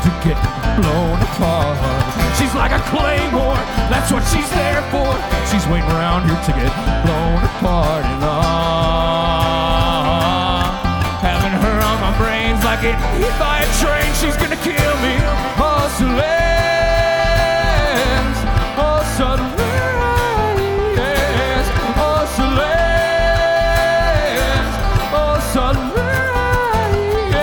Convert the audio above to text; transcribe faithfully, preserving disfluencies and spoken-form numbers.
to get blown apart. She's like a claymore, that's what she's there for. She's waiting around here to get blown apart. And ah, having her on my brains like getting hit by a train. She's gonna kill me, hustling.